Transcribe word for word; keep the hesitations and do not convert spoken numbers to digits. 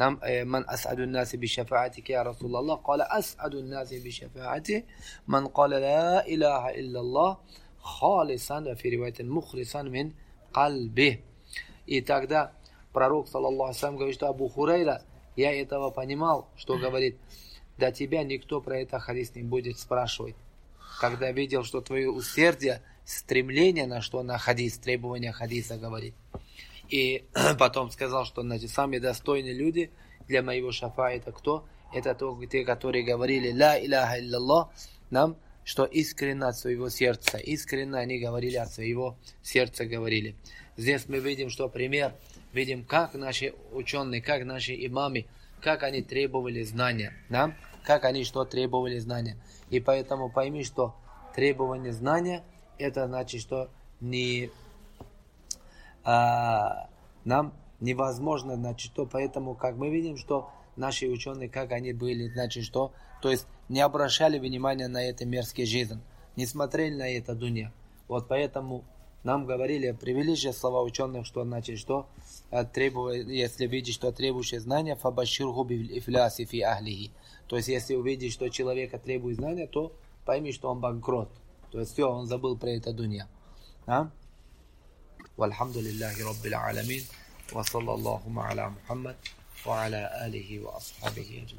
Нам ман ас'аду наси би шафаатики я Расулаллах, каля ас'аду наси би шафаати, ман каля ла илаха илляллах, халисан ва фи риваятин мухлисан мин кальби. И тогда пророк, саллаллаху алейхи ва саллям, говорит, что Абу Хурайра, я этого понимал, что говорит, да тебя никто про это хадис не будет спрашивать. Когда видел, что твое усердие, стремление на что на хадис, требования хадиса говорит. И потом сказал, что значит, самые достойные люди для моего шафа это кто? Это те, которые говорили ла иляха илляллах, нам, что искренне от своего сердца, искренне они говорили от своего сердца говорили. Здесь мы видим, что пример, видим, как наши ученые, как наши имамы, как они требовали знания, да? Как они что требовали знания. И поэтому пойми, что требование знания, это значит, что не, а, нам невозможно, значит, что, поэтому, как мы видим, что наши ученые, как они были, значит, что, то есть не обращали внимания на это мерзкий жизнь, не смотрели на это дунья. Вот поэтому нам говорили, привели же слова ученых, что значит, что требует, если видишь, что требующее знания, фабаширху бил ифляси фи ахлихи. То есть, если увидишь, что человека требует знания, то пойми, что он банкрот. То есть, все, он забыл про это дунья. А? Вальхамдулиллахи раббил аламин. Ва саллаллаху аля Мухаммад ва аля алихи ва асхабихи.